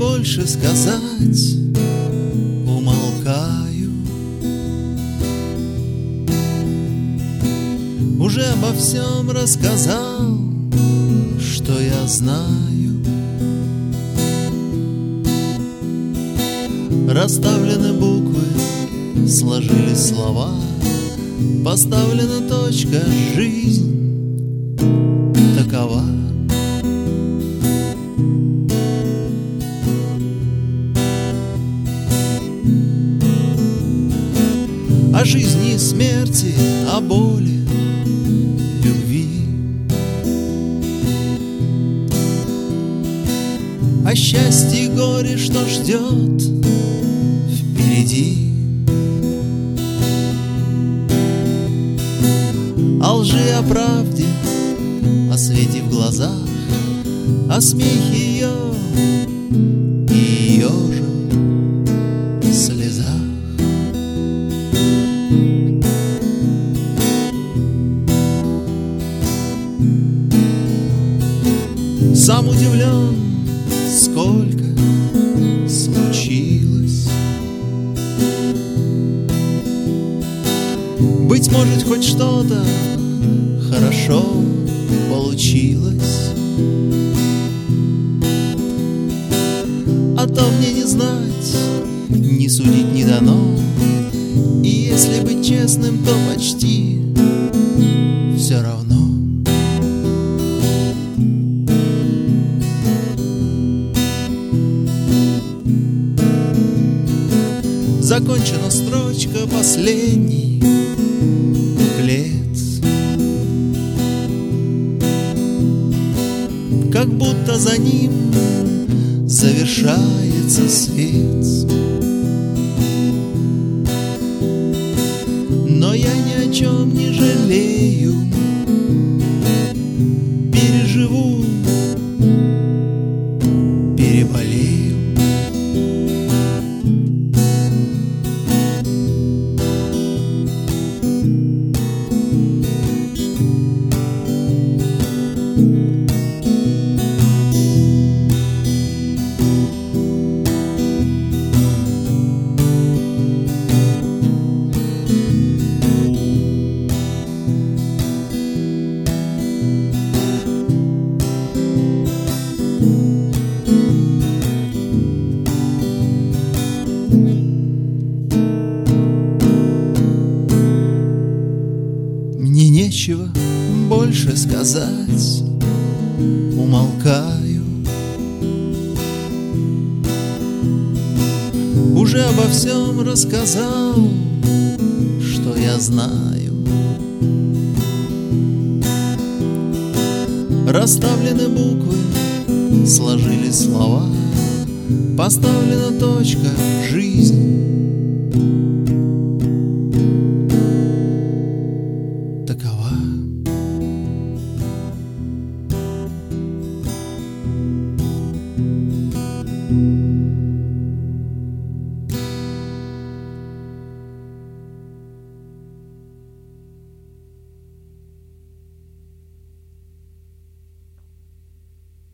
больше сказать, умолкаю. Уже обо всем рассказал, что я знаю. Расставлены буквы, сложились слова, поставлена точка, жизнь такова. О жизни и смерти, о боли, любви, о счастье и горе, что ждет впереди, о лжи, о правде, о свете в глазах, о смехе ее и ее же слезах. Сам удивлен, сколько случилось. Быть может, хоть что-то хорошо получилось, а то мне не знать, не судить не дано. И если быть честным, то почти все равно. Закончена строчка, последний куплет, как будто за ним завершается свет. Но я ни о чем не жалею, переживу, переболею. Мне нечего больше сказать, умолкаю. Уже обо всем рассказал, что я знаю. Расставлены буквы, сложились слова, поставлена точка, жизнь